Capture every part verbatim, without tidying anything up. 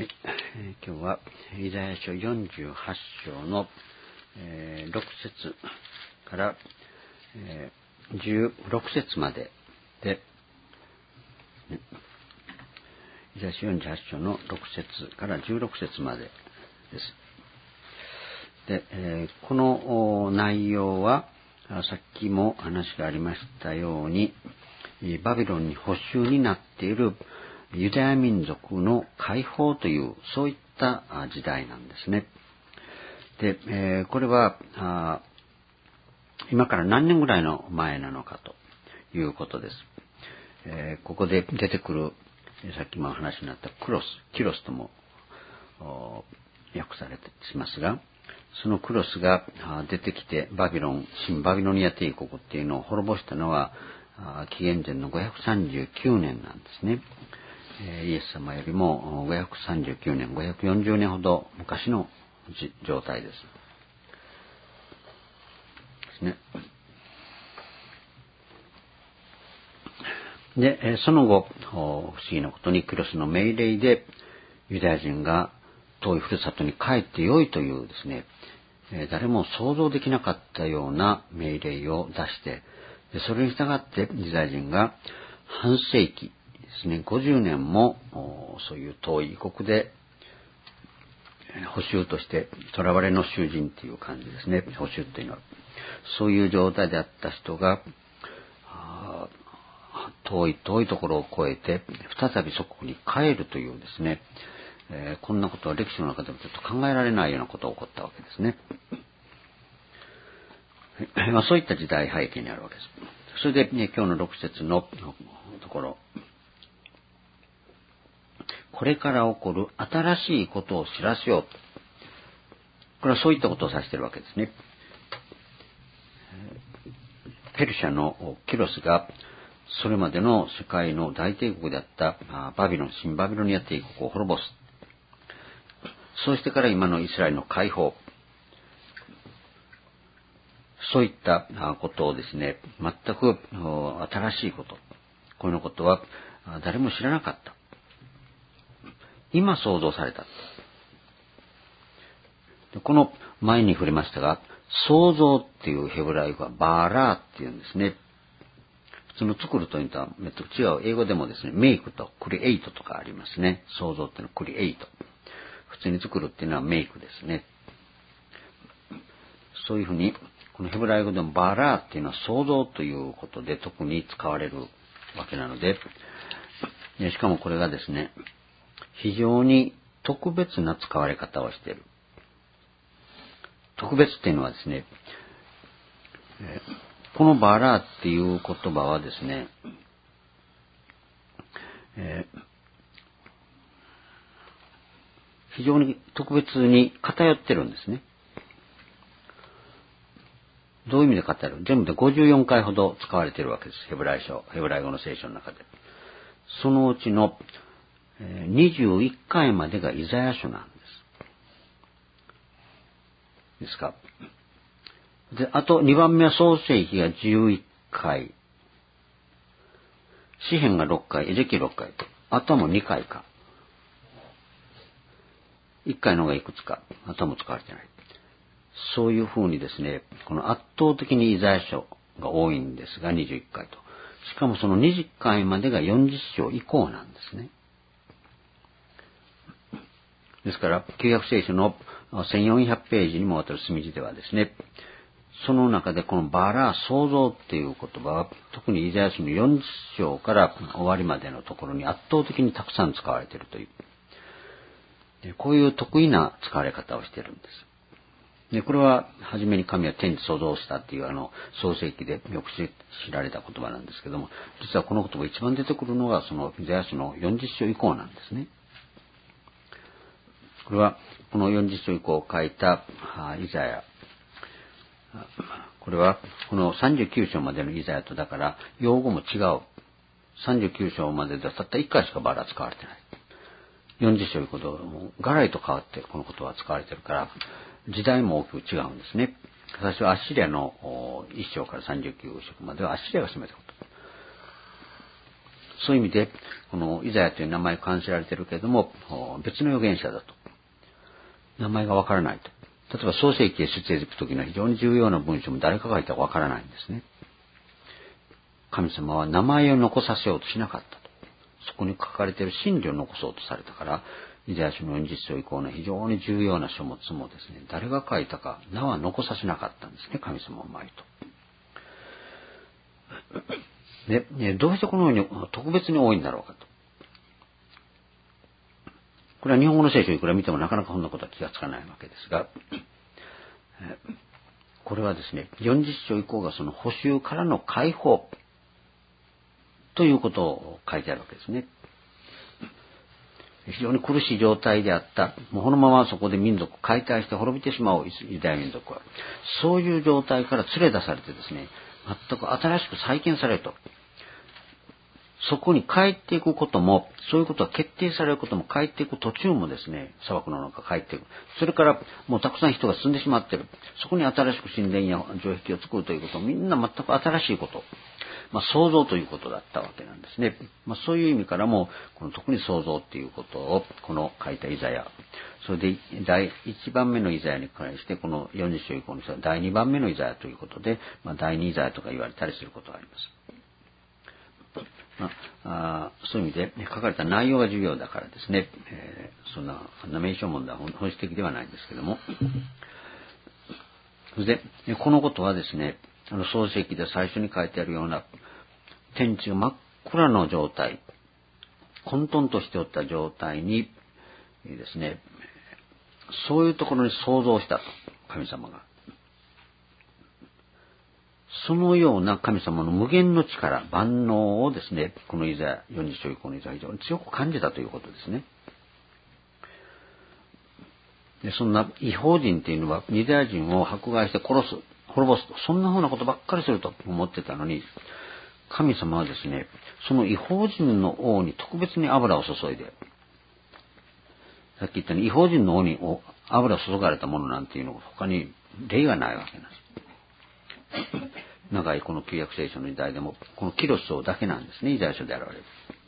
はい、えー、今日はイザヤ書よんじゅうはち章の、えー、ろく節から、えー、じゅうろく節までで、ね、イザヤ書よんじゅうはち章のろく節からじゅうろく節までです。で、えー、この内容はさっきも話がありましたように、バビロンに捕囚になっているユダヤ民族の解放という、そういった時代なんですね。で、えー、これは今から何年ぐらいの前なのかということです。えー、ここで出てくる、さっきも話になったクロス、キロスとも訳されてしますが、そのクロスが出てきてバビロン、新バビロニア帝国っていうのを滅ぼしたのは紀元前のごひゃくさんじゅうきゅうねんなんですね。イエス様よりもごひゃくさんじゅうきゅうねん、ごひゃくよんじゅうねんほど昔の状態です。ですね。で、その後、不思議なことにキロスの命令でユダヤ人が遠いふるさとに帰ってよいというですね、誰も想像できなかったような命令を出して、それに従ってユダヤ人が半世紀ですね、ごじゅうねんもそういう遠い異国で捕囚として囚われの囚人っていう感じですね。捕囚っていうのはそういう状態であった人が遠い遠いところを越えて再びそこに帰るというですね、えー、こんなことは歴史の中でもちょっと考えられないようなことが起こったわけですね。まあ、そういった時代背景にあるわけです。それで、ね、今日のろく節のところ、これから起こる新しいことを知らせようと。これはそういったことを指しているわけですね。ペルシャのキロスがそれまでの世界の大帝国であったバビロン、新バビロニア帝国を滅ぼす。そうしてから今のイスラエルの解放。そういったことをですね、全く新しいこと。このことは誰も知らなかった。今想像された。この前に触れましたが、創造っていうヘブライ語はバーラーっていうんですね。普通の作るというのとは違う。英語でもですね、メイクとクリエイトとかありますね。創造っていうのはクリエイト。普通に作るっていうのはメイクですね。そういうふうに、このヘブライ語でもバーラーっていうのは創造ということで特に使われるわけなので、しかもこれがですね、非常に特別な使われ方をしている。特別っていうのはですね、このバーラーっていう言葉はですね、えー、非常に特別に偏ってるんですね。どういう意味で偏る？全部でごじゅうよんかいほど使われているわけです。ヘブライ書、ヘブライ語の聖書の中で。そのうちのにじゅういっかいまでがイザヤ書なんです。ですか。で、あとにばんめは創世記がじゅういっかい。詩編がろっかい、エゼキろっかい。あとはもうにかいか。いっかいの方がいくつか。あとはもう使われてない。そういうふうにですね、この圧倒的にイザヤ書が多いんですが、にじゅういっかいと。しかもそのにじゅっかいまでがよんじゅっ章以降なんですね。ですから、旧約聖書のせんよんひゃくページにもわたる墨字ではですね、その中でこのバラー創造っていう言葉は、特にイザヤ書のよんじゅっ章から終わりまでのところに圧倒的にたくさん使われているという。こういう得意な使われ方をしているんです。で、これは、はじめに神は天地創造したっていうあの、創世記でよく知られた言葉なんですけども、実はこの言葉が一番出てくるのが、その、イザヤ書のよんじゅっ章以降なんですね。これは、このよんじゅっ章以降を書いたイザヤ。これは、このさんじゅうきゅう章までのイザヤと、だから、用語も違う。さんじゅうきゅう章までではたったいっかいしかバラ使われてない。よんじゅっ章以降と、ガラリと変わってこの言葉は使われているから、時代も大きく違うんですね。最初はアッシリアのいっ章からさんじゅうきゅう章まではアッシリアが占めたこと。 そういう意味で、このイザヤという名前冠せられているけれども、別の預言者だと。名前がわからないと。例えば創世記へ出エジプト記の非常に重要な文章も誰かが書いたかわからないんですね。神様は名前を残させようとしなかったと。そこに書かれている真理を残そうとされたから、イザヤ書のよんじゅっ章以降の非常に重要な書物もですね、誰が書いたか名は残させなかったんですね、神様は前と。で、どうしてこのように特別に多いんだろうかと。これは日本語の聖書をいくら見てもなかなかこんなことは気がつかないわけですが、これはですね、よんじゅっ章以降がその補修からの解放ということを書いてあるわけですね。非常に苦しい状態であった、もうこのままそこで民族解体して滅びてしまうユダヤ民族は、そういう状態から連れ出されてですね、全く新しく再建されると。そこに帰っていくことも、そういうことが決定されることも、帰っていく途中もですね、砂漠の中帰っていく。それからもうたくさん人が住んでしまっている。そこに新しく神殿や城壁を作るということもみんな全く新しいこと。まあ創造ということだったわけなんですね。まあそういう意味からも、この特に創造っていうことを、この書いたイザヤ。それで第一番目のイザヤに関して、このよんじゅっ章以降の人は第二番目のイザヤということで、まあ第二イザヤとか言われたりすることがあります。まあ、そういう意味で、ね、書かれた内容が重要だからですね、えー、そんな名称問題は本質的ではないんですけども。で、このことはですね、あの創世記で最初に書いてあるような天地が真っ暗の状態、混沌としておった状態にですね、そういうところに創造したと、神様が。そのような神様の無限の力、万能をですね、このイザヤ、よんじゅっ章以降のイザヤは非常に強く感じたということですね。でそんな異邦人っていうのはユダヤ人を迫害して殺す、滅ぼすと、そんなふうなことばっかりすると思ってたのに、神様はですね、その異邦人の王に特別に油を注いで、さっき言ったように異邦人の王に油を注がれたものなんていうのが他に例がないわけなんです。長いこの旧約聖書の時代でも、このキロス王だけなんですね、イザヤ書で現れる。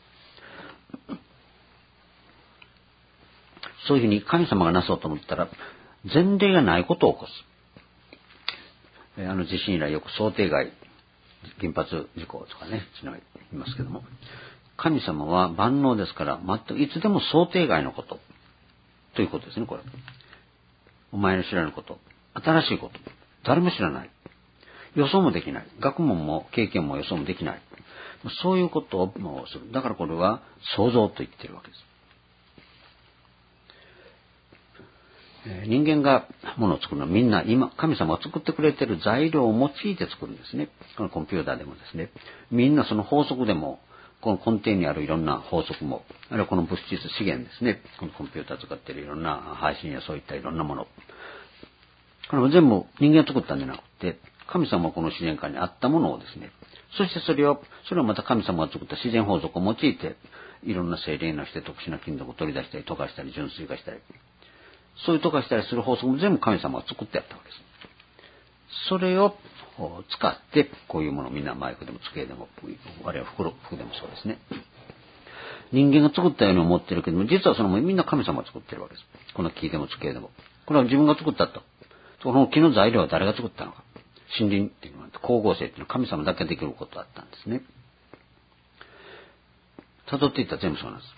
そういうふうに神様がなそうと思ったら、前例がないことを起こす。あの地震以来よく想定外、原発事故とかね、言いますけども、神様は万能ですから、全くいつでも想定外のこと、ということですね、これ。お前の知らぬこと、新しいこと、誰も知らない。予想もできない。学問も経験も予想もできない。そういうことをする。だからこれは創造と言っているわけです。人間がものを作るのはみんな今、神様が作ってくれている材料を用いて作るんですね。このコンピューターでもですね。みんなその法則でも、この根底にあるいろんな法則も、あるいはこの物質資源ですね。このコンピューター使っているいろんな配信やそういったいろんなもの。これも全部人間が作ったんじゃなくて、神様はこの自然界にあったものをですね、そしてそれを、それをまた神様が作った自然法則を用いて、いろんな精錬をして特殊な金属を取り出したり、溶かしたり、純粋化したり、そういう溶かしたりする法則も全部神様が作ってやったわけです。それを使って、こういうものをみんなマイクでも机でも、我々服服でもそうですね。人間が作ったように思ってるけども、実はそのみんな神様が作ってるわけです。この木でも机でも。これは自分が作ったと。この木の材料は誰が作ったのか。森林っていうのは、光合成っていうのは神様だけできることだったんですね。辿っていったら全部そうなんです。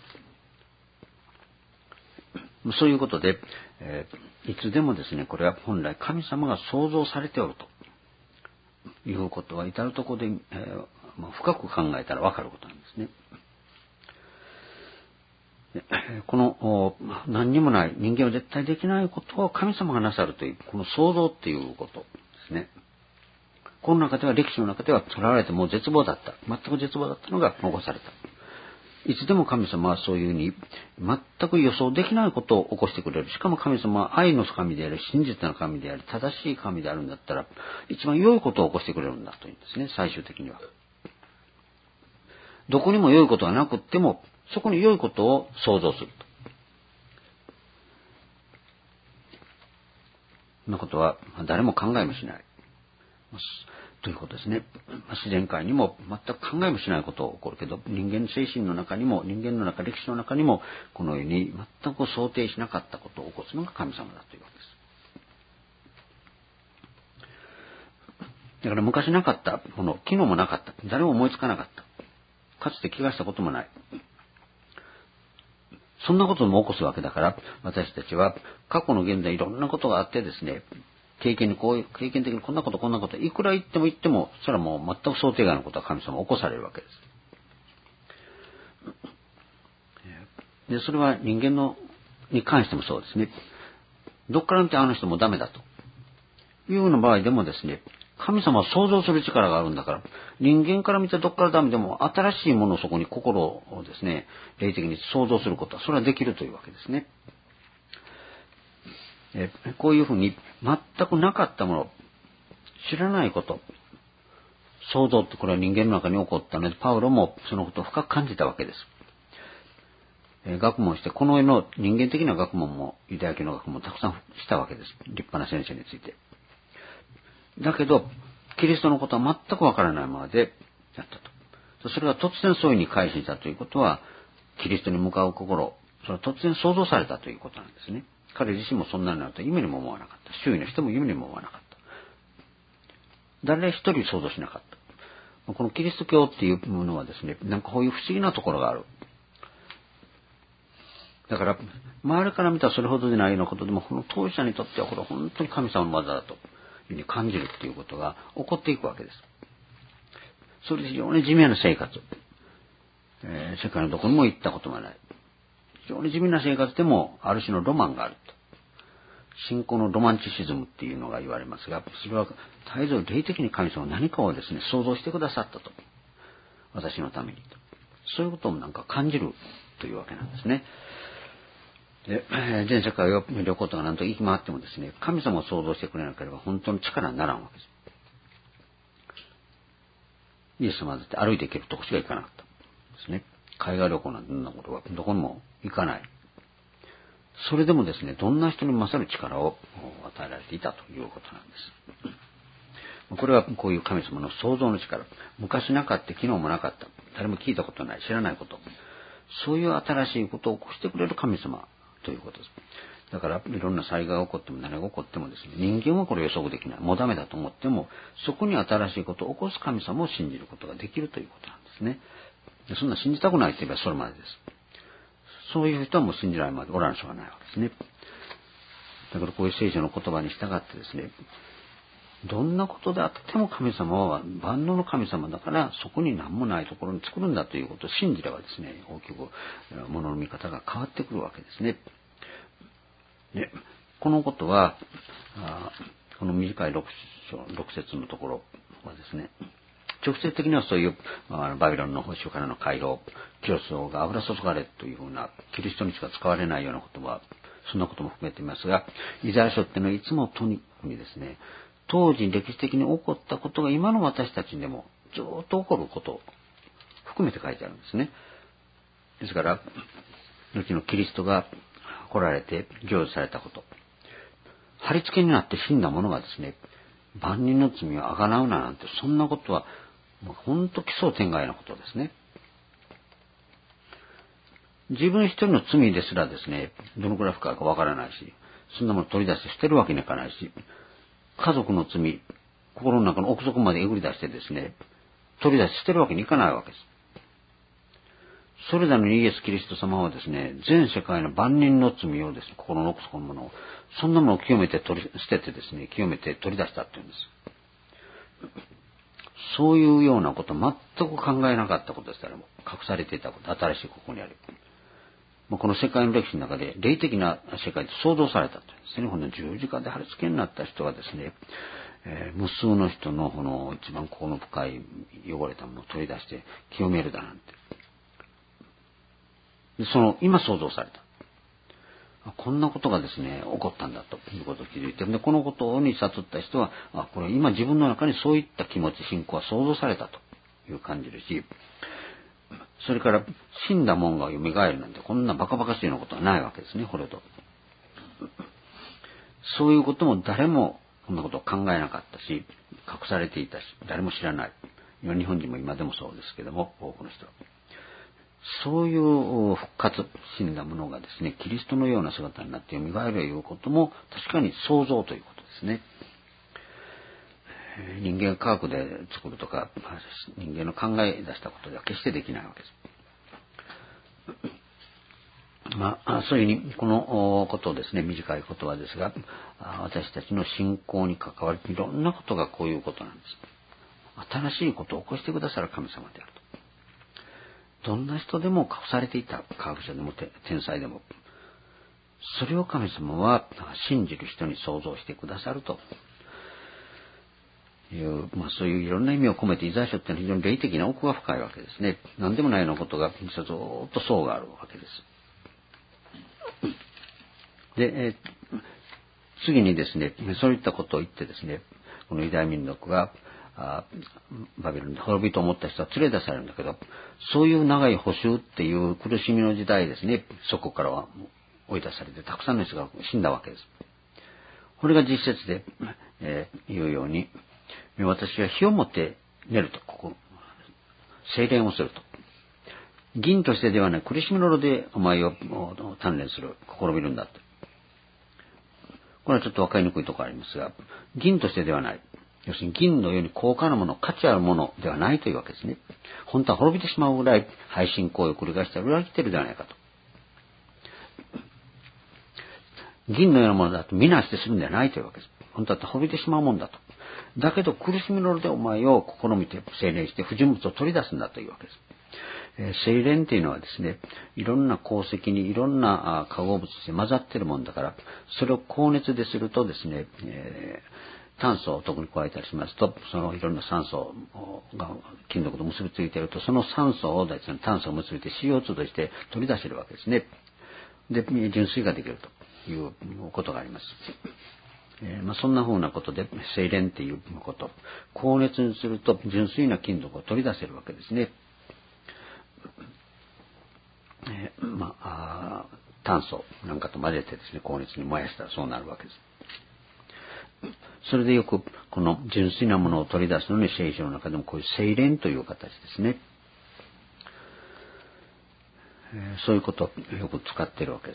そういうことで、えー、いつでもですね、これは本来神様が創造されておるということは至るところで、えーまあ、深く考えたらわかることなんですね。この何にもない人間は絶対できないことを神様がなさるというこの創造っていうことですね。この中では歴史の中では囚われてもう絶望だった。全く絶望だったのが残された。いつでも神様はそういうふうに全く予想できないことを起こしてくれる。しかも神様は愛の神であり、真実の神であり、正しい神であるんだったら、一番良いことを起こしてくれるんだというんですね、最終的には。どこにも良いことがなくっても、そこに良いことを想像すると。そんなことは誰も考えもしない。 ということですね。自然界にも全く考えもしないことが起こるけど、人間の精神の中にも、人間の中、歴史の中にも、このように全く想定しなかったことを起こすのが神様だというわけです。だから昔なかったもの、昨日もなかった、誰も思いつかなかった、かつて気がしたこともない。そんなことも起こすわけだから、私たちは過去の現在いろんなことがあってですね、経験にこういう、経験的にこんなことこんなこと、いくら言っても言っても、それはもう全く想定外のことは神様は起こされるわけです。で、それは人間の、に関してもそうですね。どっから見てあの人もダメだというような場合でもですね、神様は想像する力があるんだから、人間から見てどっからダメでも新しいものをそこに心をですね、霊的に想像することは、それはできるというわけですね。えこういうふうに全くなかったもの、知らないこと、想像ってこれは人間の中に起こったので、パウロもそのことを深く感じたわけです。え学問して、この世の人間的な学問も、ユダヤ教の学問もたくさんしたわけです。立派な先生について。だけど、キリストのことは全くわからないままでやったと。それが突然そういうふうに改心したということは、キリストに向かう心、それは突然想像されたということなんですね。彼自身もそんなになると夢にも思わなかった。周囲の人も夢にも思わなかった。誰一人想像しなかった。このキリスト教っていうものはですね、なんかこういう不思議なところがある。だから、周りから見たらそれほどでないようなことでも、この当事者にとってはこれは本当に神様の技だというふうに感じるっていうことが起こっていくわけです。それで非常に地味な生活。えー、世界のどこにも行ったことがない。非常に地味な生活でもある種のロマンがあると。信仰のロマンチシズムっていうのが言われますが、それは絶えず霊的に神様は何かをですね、想像してくださったと。私のためにと。そういうことをなんか感じるというわけなんですね。で、全世界を見ることが何と行き回ってもですね、神様を想像してくれなければ本当の力にならんわけです。イエス様だって歩いて行けるとこしか行かなかったですね。海外旅行なんてそんなことはどこにも行かない。それでもですね、どんな人にも勝る力を与えられていたということなんです。これはこういう神様の創造の力。昔なかった、昨日もなかった。誰も聞いたことない、知らないこと。そういう新しいことを起こしてくれる神様ということです。だから、いろんな災害が起こっても何が起こってもですね、人間はこれ予測できない。もうダメだと思っても、そこに新しいことを起こす神様を信じることができるということなんですね。そんな信じたくないと言えばそれまでです。そういう人はもう信じないまでおらんしょうがないわけですね。だからこういう聖書の言葉に従ってですね、どんなことであっても神様は万能の神様だから、そこに何もないところに作るんだということを信じればですね、大きく物の見方が変わってくるわけですね。で、このことは、この短い六節のところはですね、直接的にはそういうバビロンの星からの回廊、清須が油注がれというふうなキリストにしか使われないような言葉、そんなことも含めていますが、イザヤ書っていうのは、いつもとにかくですね、当時歴史的に起こったことが今の私たちにでもずっと起こることを含めて書いてあるんですね。ですから、後のキリストが来られて成就されたこと、貼り付けになって死んだ者がですね、万人の罪をあがなうななんて、そんなことはもう本当奇想天外なことですね。自分一人の罪ですらですね、どのくらい深いかわからないし、そんなもの取り出して捨てるわけにいかないし、家族の罪、心の中の奥底までえぐり出してですね、取り出して捨てるわけにいかないわけです。それなのにイエス・キリスト様はですね、全世界の万人の罪をですね、心の奥底のものを、そんなものを清めて取り捨ててですね、清めて取り出したっていうんです。そういうようなこと全く考えなかったことですから、も隠されていたこと、新しいここにある。この世界の歴史の中で霊的な世界で創造されたというんですね。この十字架で貼り付けになった人がですね、えー、無数の人のこの一番ここの深い汚れたものを取り出して清めるだなんて。でその今創造された。こんなことがですね、起こったんだということを気づいて、でこのことに悟った人は、あ、これ今自分の中にそういった気持ち、信仰は創造されたという感じるし、それから死んだもんが蘇るなんてこんなバカバカしいようなことはないわけですね、これと。そういうことも誰もこんなことを考えなかったし、隠されていたし、誰も知らない。日本人も今でもそうですけども、多くの人は。そういう復活、死んだものがですね、キリストのような姿になって蘇るということも、確かに創造ということですね。人間が科学で作るとか、人間の考え出したことでは決してできないわけです。まあ、そういうふうに、このことをですね、短い言葉ですが、私たちの信仰に関わるいろんなことがこういうことなんです。新しいことを起こしてくださる神様であると。どんな人でも隠されていた科学者でも天才でも、それを神様は信じる人に創造してくださるという、まあそういういろんな意味を込めてイザヤ書っていうのは非常に霊的な奥が深いわけですね。何でもないようなことが実はずっと層があるわけです。で、えー、次にですね、そういったことを言ってですね、このユダヤ民族があバビロンで滅びと思った人は連れ出されるんだけど、そういう長い補修っていう苦しみの時代ですね、そこからは追い出されてたくさんの人が死んだわけです。これが実説で、えー、言うように、私は火を持って寝ると、ここ、精錬をすると。銀としてではない苦しみの炉でお前を鍛錬する、試みるんだと。これはちょっと分かりにくいところありますが、銀としてではない。要するに銀のように高価なもの、価値あるものではないというわけですね。本当は滅びてしまうぐらい配信行為を繰り返して裏切っているではないかと。銀のようなものだと見なしてするんではないというわけです。本当は滅びてしまうもんだと。だけど苦しみの炉でお前を試みて精錬して不純物を取り出すんだというわけです。えー、精錬っていうのはですね、いろんな鉱石にいろんな化合物で混ざっているもんだから、それを高熱でするとですね、えー炭素を特に加えたりしますと、そのいろんな酸素が金属と結びついていると、その酸素をですね、炭素を結びついて シーオーツー として取り出せるわけですね。で、純粋ができるということがあります。えーまあ、そんな風なことで、精錬っていうこと、高熱にすると純粋な金属を取り出せるわけですね。えーまあ、炭素なんかと混ぜてですね、高熱に燃やしたらそうなるわけです。それでよくこの純粋なものを取り出すのに聖書の中でもこういう精錬という形ですね。えー、そういうことをよく使っているわけです。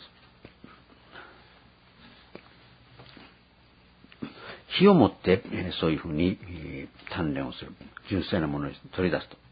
火をもって、えー、そういうふうに、えー、鍛錬をする。純粋なものを取り出すと。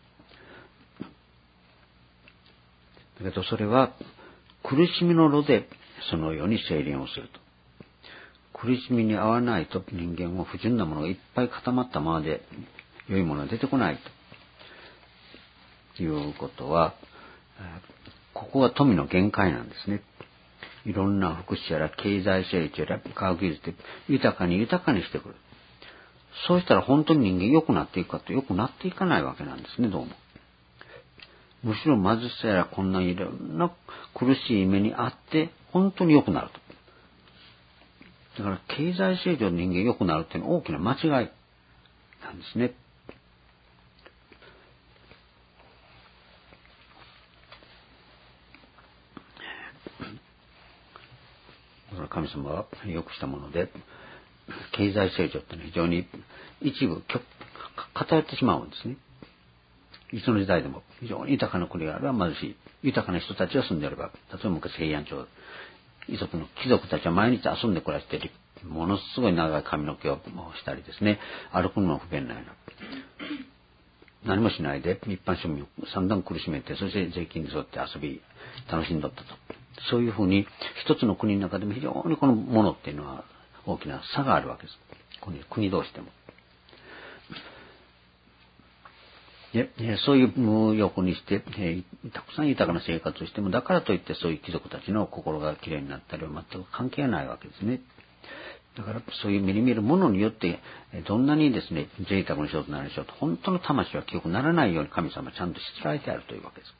だけどそれは苦しみの炉でそのように精錬をすると。苦しみに合わないと人間は不純なものがいっぱい固まったままで良いものが出てこないということは、ここが富の限界なんですね。いろんな福祉やら経済成長やら科学技術で豊かに豊かにしてくる。そうしたら本当に人間良くなっていくかと良くなっていかないわけなんですね、どうも。むしろ貧しさやらこんないろんな苦しい目にあって本当に良くなると。だから経済成長で人間良くなるっていうのは大きな間違いなんですね。だから神様は良くしたもので、経済成長っていうのは非常に一部偏ってしまうんですね。いつの時代でも非常に豊かな国があれば貧しい。豊かな人たちが住んであれば、例えば昔平安朝、貴族の貴族たちは毎日遊んで暮らしている。ものすごい長い髪の毛をしたりですね、歩くのも不便なような。何もしないで一般庶民を散々苦しめて、そして税金に沿って遊び、楽しんどったと。そういうふうに一つの国の中でも非常にこのものっていうのは大きな差があるわけです。国同士でも。でそういう横にして、えー、たくさん豊かな生活をしても、だからといってそういう貴族たちの心がきれいになったりは全く関係ないわけですね。だからそういう目に見えるものによって、どんなにですね、贅沢な人となるでしょうと、本当の魂は記憶にならないように神様はちゃんとしつらえてあるというわけです。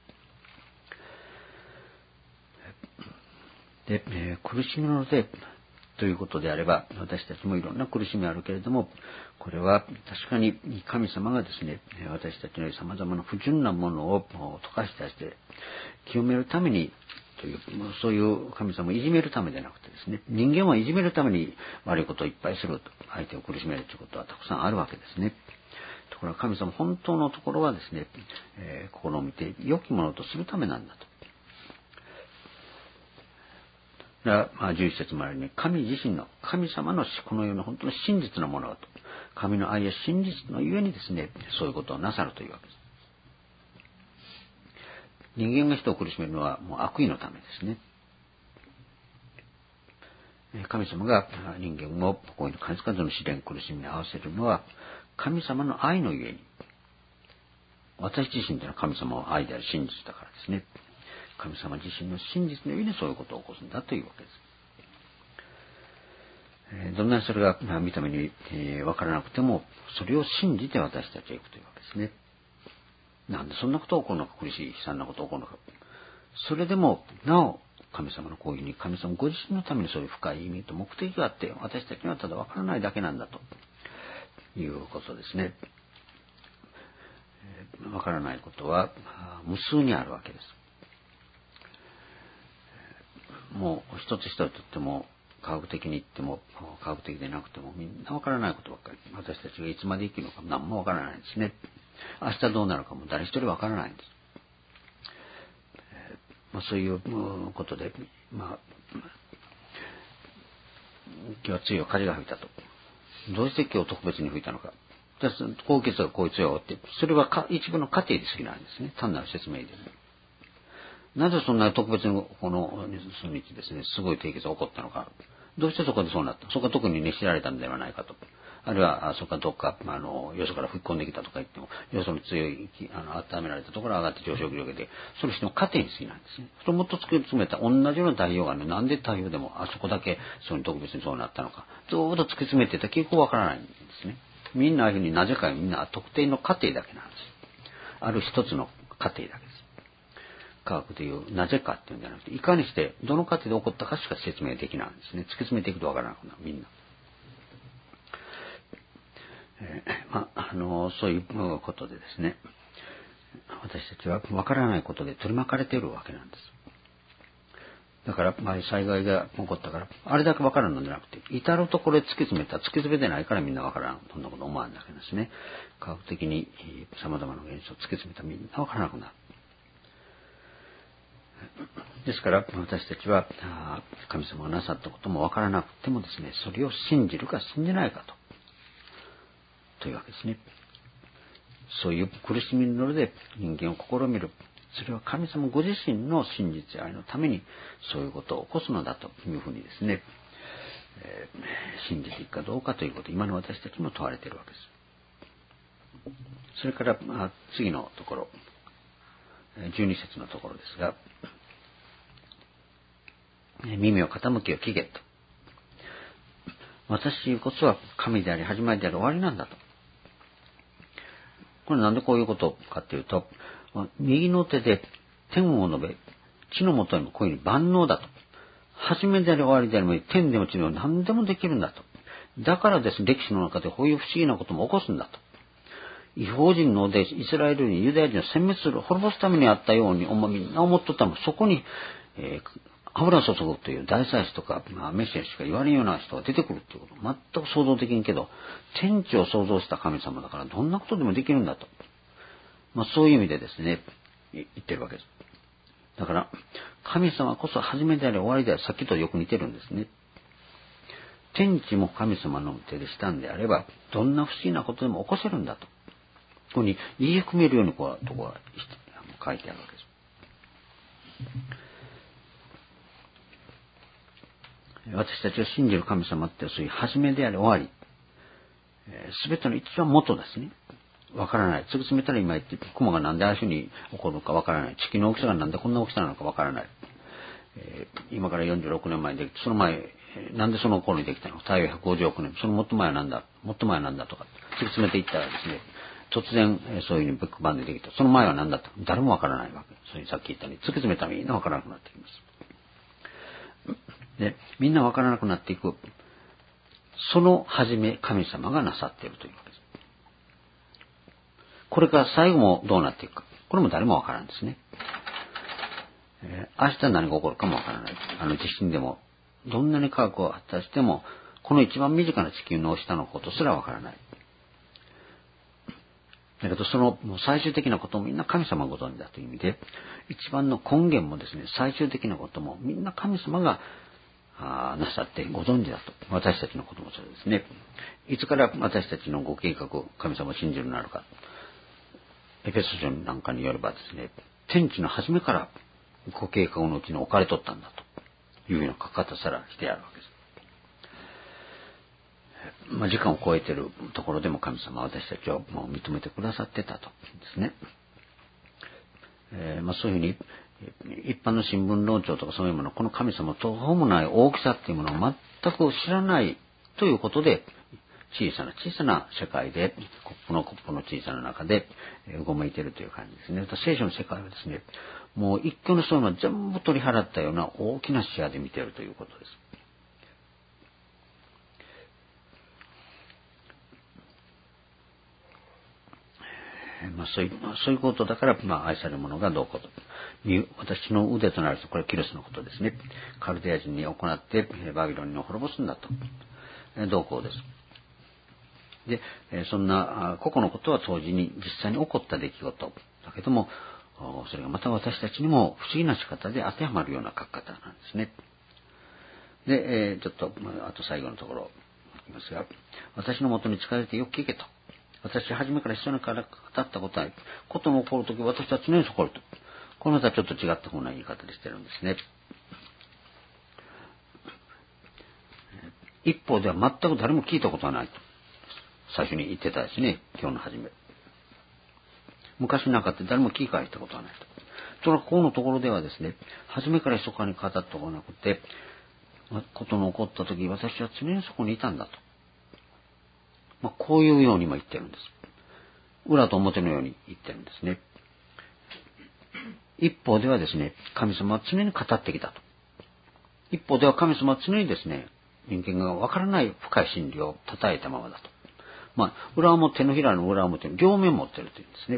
で、えー、苦しみので、ということであれば、私たちもいろんな苦しみあるけれども、これは確かに神様がですね、私たちの様々な不純なものを溶かし出して、清めるためにという、そういう神様をいじめるためでなくてですね、人間はいじめるために悪いことをいっぱいすると、相手を苦しめるということはたくさんあるわけですね。ところが神様本当のところはですね、えー、心を見て良きものとするためなんだと。だから、まあ、じゅういっ節までに、神自身の、神様のこの世の本当の真実のものだと。神の愛や真実のゆえにですね、そういうことをなさるというわけです。人間が人を苦しめるのはもう悪意のためですね。神様が人間をこういう数々の試練苦しみに合わせるのは、神様の愛のゆえに。私自身というのは神様の愛である真実だからですね。神様自身の真実のゆえにそういうことを起こすんだというわけです。どんなにそれが見た目にわからなくても、それを信じて私たちは行くというわけですね。なんでそんなことが起こるのか、苦しい悲惨なことが起こるのか。それでも、なお、神様のこういうふうに、神様ご自身のためにそういう深い意味と目的があって、私たちにはただわからないだけなんだということですね。わからないことは無数にあるわけです。もう一つ一つとっても、科学的に言っても、科学的でなくても、みんなわからないことばっかり。私たちがいつまで生きるのか何もわからないですね。明日どうなるかも誰一人わからないんです。まあ、そういうことで、まあ、今日は強い風が吹いたと。どうして今日特別に吹いたのか。じゃあ高血圧がこういう強いって、それは一部の過程で過ぎないんですね。単なる説明で。なぜそんな特別にこの数日ですね、すごい低血が起こったのか。どうしてそこでそうなった？そこが特に熱しられたんではないかと。あるいは、そこがどっか、あの、よそから吹き込んできたとか言っても、よその強い、あの、温められたところが上がって上昇気力で、その人の過程に過ぎないんですね。それをもっと突き詰めた同じような太陽がね、なんで太陽でもあそこだけ、そういう特別にそうなったのか。ずーっと突き詰めてた結構わからないんですね。みんなああいうふうになぜかみんな特定の過程だけなんです。ある一つの過程だけです。科学でいうなぜかっていうんじゃなくて、いかにしてどの過程で起こったかしか説明できないんですね。突き詰めていくとわからなくなる、みんな。えー、まあ、あの、そういうことでですね、私たちはわからないことで取り巻かれているわけなんです。だから、まあ、災害が起こったから、あれだけわからんのではなくて、至るところで突き詰めた、突き詰めてないからみんなわからん。そんなこと思わんだけですね。科学的に様々な現象を突き詰めたみんなわからなくなる。ですから、私たちは、神様がなさったこともわからなくてもですね、それを信じるか信じないかと。というわけですね。そういう苦しみので人間を試みる。それは神様ご自身の真実愛のためにそういうことを起こすのだというふうにですね、えー、信じていくかどうかということ、今の私たちも問われているわけです。それから、まあ、次のところ、じゅうに節のところですが、耳を傾けを聞けと。私こそは神であり始まりであり終わりなんだと。これなんでこういうことかっていうと、右の手で天を述べ、地のもとにもこういうふうに万能だと。始めであり終わりであり、天でも地でも何でもできるんだと。だからですね、歴史の中でこういう不思議なことも起こすんだと。異邦人のでイスラエルにユダヤ人を殲滅する、滅ぼすためにあったように、みんな思っとったもそこに、えー、油注ぐという大祭司とか、まあ、メシアしか言われんような人が出てくるということ。全く想像できんけど、天地を創造した神様だからどんなことでもできるんだと。まあそういう意味でですね、言ってるわけです。だから、神様こそ初めであり終わりであり、さっきとよく似てるんですね。天地も神様の手でしたんであれば、どんな不思議なことでも起こせるんだと。ここに言い含めるようにこう、とこが書いてあるわけです。私たちが信じる神様ってそういう始めであり終わり、すべての一番元ですね。わからない。突き詰めたら今言って、雲がなんでああいうふうに起こるのかわからない。地球の大きさがなんでこんな大きさなのかわからない。えー、今からよんじゅうろくねんまえにできて、その前、なんでその頃にできたのか。太陽ひゃくごじゅうおくねん。そのもっと前はなんだ、もっと前はなんだとか、突き詰めていったらですね、突然、そういうふうにビッグバンでできた。その前はなんだと。誰もわからないわけ。そういうさっき言ったように、突き詰めたらみんなわからなくなってきます。で、みんなわからなくなっていく。その始め、神様がなさっているというわけです。これから最後もどうなっていくか。これも誰もわからんですね。 えー、明日何が起こるかもわからない。あの地震でも、どんなに科学を発達しても、この一番身近な地球の下のことすらわからない。だけどそのもう最終的なこともみんな神様がご存知だという意味で、一番の根源もですね、最終的なこともみんな神様がなさってご存知だと。私たちのこともそうですね。いつから私たちのご計画を神様を信じるようになるか。エペソ書なんかによればですね、天地の初めからご計画のうちに置かれとったんだというような書き方すらしてあるわけです。まあ、時間を超えているところでも神様は私たちをもう認めてくださってたとですね。えー、まあそういうふうに一般の新聞論調とかそういうもの、この神様と途方もない大きさっていうものを全く知らないということで、小さな小さな世界で、コップのコップの小さな中でうごめいているという感じですね。聖書の世界はですね、もう一挙のそういうのを全部取り払ったような大きな視野で見ているということです。まあ、そういう、そういうことだから、まあ、愛される者がどうこうと。私の腕となる人、これキリストのことですね。カルデア人に行ってバビロンに滅ぼすんだと。どうこうです。で、そんな個々のことは当時に実際に起こった出来事だけども、それがまた私たちにも不思議な仕方で当てはまるような書き方なんですね。で、ちょっと、あと最後のところいきますが、私の元に近づいてよく聞けと。私は初めから一緒に語ったことは、ことの起こるとき私は常にそこると。この方はちょっと違ったふうな言い方でしてるんですね。一方では全く誰も聞いたことはないと。最初に言ってたですね。今日の初め。昔なかった誰も聞き返したことはないと。ところがこのところではですね、初めから密かに語ったことがなくて、ことの起こったとき私は常にそこにいたんだと。まあ、こういうようにも言ってるんです。裏と表のように言ってるんですね。一方ではですね、神様は常に語ってきたと。一方では神様は常にですね、人間がわからない深い真理を称えたままだと。まあ、裏表のひらの裏表の両面持ってるというんですね。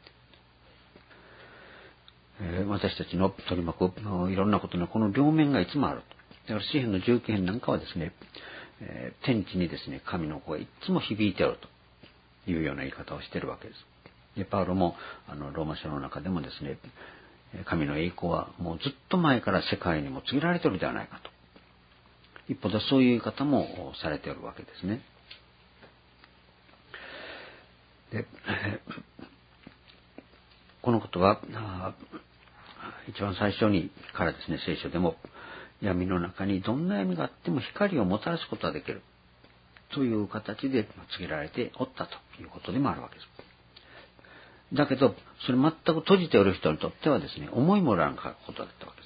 えー、私たちの取り巻くいろんなことのこの両面がいつもあると。だから詩篇のじゅうきゅう編なんかはですね、えー、天地にですね、神の声がいつも響いておるというような言い方をしているわけです。で、パウロもあのローマ書の中でもですね、神の栄光はもうずっと前から世界にも告げられているではないかと。一方でそういう言い方もされているわけですね。で、このことは一番最初にからですね、聖書でも闇の中にどんな闇があっても光をもたらすことができるという形で告げられておったということでもあるわけです。だけどそれ全く閉じておる人にとってはですね、思いもよらんことだったわけです。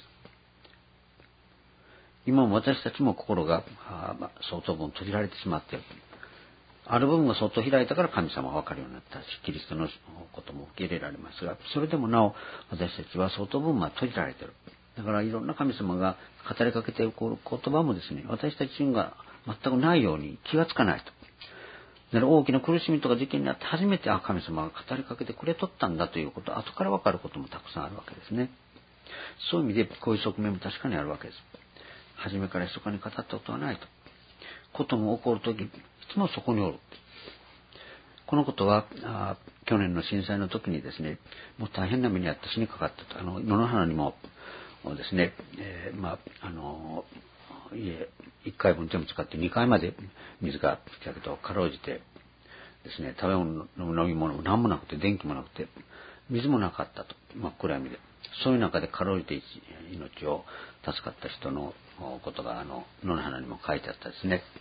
今も私たちも心が相当分閉じられてしまっている。ある部分が相当開いたから神様は分かるようになったし、キリストのことも受け入れられますが、それでもなお私たちは相当分は閉じられている。だからいろんな神様が語りかけている言葉もですね、私たちが全くないように気がつかないと。だから大きな苦しみとか事件になって初めて、あ、神様が語りかけてくれとったんだということ、後から分かることもたくさんあるわけですね。そういう意味でこういう側面も確かにあるわけです。初めから密かに語ったことはないと。ことも起こるとき、いつもそこにおる。このことはあ去年の震災の時にですね、もう大変な目にあって死にかかったと。あの野の花にもですね、えー、まああの家いっかいぶん全部使ってにかいまで水が来たけど、かろうじてですね、食べ物飲み物も何もなくて、電気もなくて水もなかったと。真っ暗闇で、そういう中でかろうじて命を助かった人のことがあの野の花にも書いてあったですね。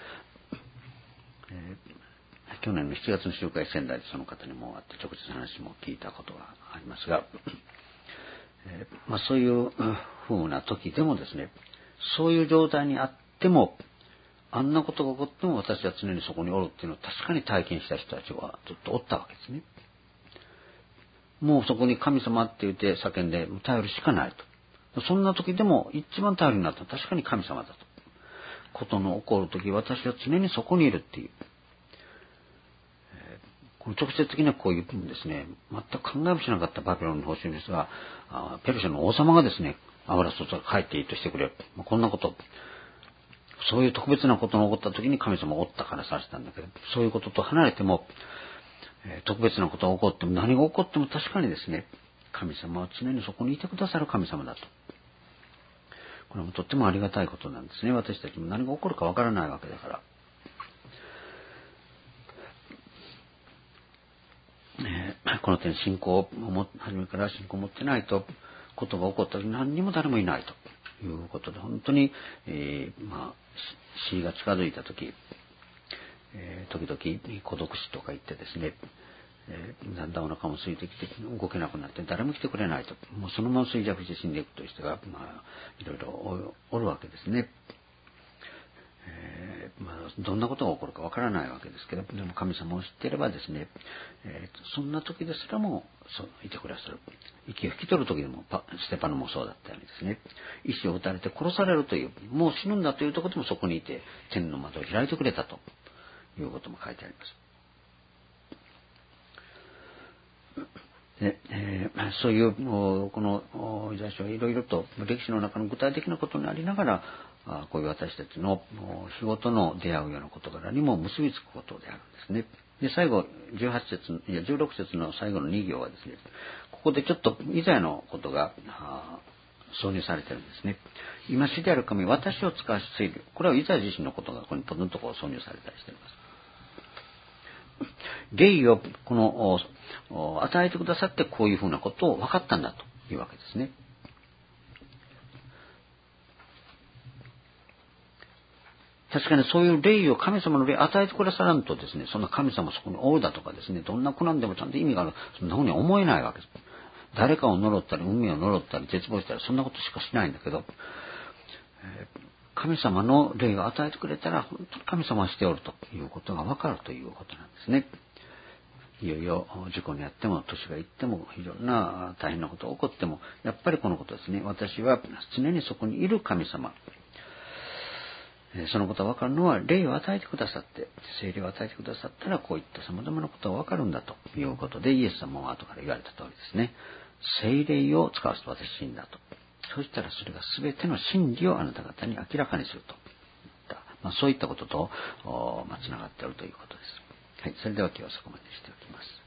えー、去年のしちがつの集会仙台でその方にも会って直接話も聞いたことがありますが、えーまあ、そういう風な時でもですね、そういう状態にあっても、あんなことが起こっても私は常にそこにおるっていうのを確かに体験した人たちはずっとおったわけですね。もうそこに神様って言って叫んで頼るしかないと。そんな時でも一番頼りになったのは確かに神様だと。ことの起こる時、私は常にそこにいるっていう。 この直接的なこういうですね、全く考えもしなかったバビロンの方針ですが、ペルシャの王様がですね、アブラソスが帰っていいとしてくれる。こんなこと、そういう特別なことが起こった時に神様がおったからさせたんだけど、そういうことと離れても、特別なことが起こっても何が起こっても確かにですね、神様は常にそこにいてくださる神様だと。これもとってもありがたいことなんですね。私たちも何が起こるかわからないわけだから。えー、この点信仰を初めから信仰を持ってないと、ことが起こった時何にも誰もいないということで、本当に、えー、まあ、死が近づいた時、えー、時々孤独死とか言ってですね、えー、だんだんお腹も空いてきて動けなくなって誰も来てくれないと、もうそのまま衰弱して死んでいくという人が、まあ、いろいろおるわけですね。えーまあ、どんなことが起こるかわからないわけですけど、でも神様を知っていればですね、えー、そんな時ですらもそういてくださる。息を引き取る時でもステパノもそうだったようにですね、石を打たれて殺されるという、もう死ぬんだというところでもそこにいて天の窓を開いてくれたということも書いてあります。でえー、そういうこのイザヤ書はいろいろと歴史の中の具体的なことにありながら、こういう私たちの日ごとの出会うような事柄にも結びつくことであるんですね。で最後じゅうはち節いやじゅうろく節の最後のに行はですね、ここでちょっとイザヤのことが挿入されてるんですね。今主である神、私を使わしている。これはイザヤ自身のことがここにポツンとこう挿入されたりしています。霊をこの与えてくださってこういうふうなことを分かったんだというわけですね。確かにそういう霊を神様の霊を与えてくださらんとですね、そんな神様そこにおるだとかですね、どんな苦難でもちゃんと意味がある、そんなふうに思えないわけです。誰かを呪ったり運命を呪ったり絶望したりそんなことしかしないんだけど、神様の霊を与えてくれたら本当に神様はしておるということが分かるということなんですね。いよいよ事故にあっても年がいってもいろんな大変なことが起こってもやっぱりこのことですね。私は常にそこにいる神様、そのことが分かるのは霊を与えてくださって聖霊を与えてくださったらこういった様々なことが分かるんだということで、イエス様は後から言われた通りですね、聖霊を使わすと私死んだと。そしたらそれが全ての真理をあなた方に明らかにするといった、まあ、そういったことと、まあ、つながっているということです。はい、それでは今日はそこまでしておきます。